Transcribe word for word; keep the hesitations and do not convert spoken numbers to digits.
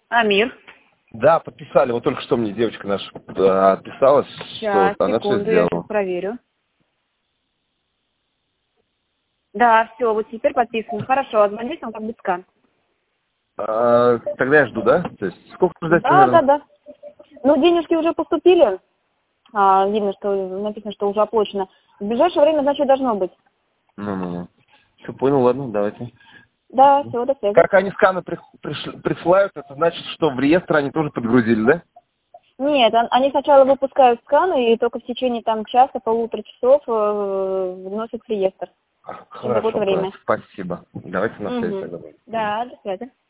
Амир. Да, подписали. Вот только что мне девочка наша э, отписалась, Сейчас, что она все секунду, я сейчас сделала. проверю. Да, все, вот теперь подписано. Хорошо, отзвонись, он как бы скан. А, тогда я жду, да? То есть сколько ждать Да, да, примерно? да. Ну, денежки уже поступили. А, видно, что написано, что уже оплачено. В ближайшее время, значит, должно быть. Ну-ну-ну. Все понял, ладно, давайте. Да, все, до связи. Как они сканы при- приш- присылают, это значит, что в реестр они тоже подгрузили, да? Нет, он- они сначала выпускают сканы и только в течение там часа, полутора часов э, вносят в реестр. Через Хорошо, какое-то понял. время. Спасибо. Давайте на связи Угу. тогда. Да, до связи.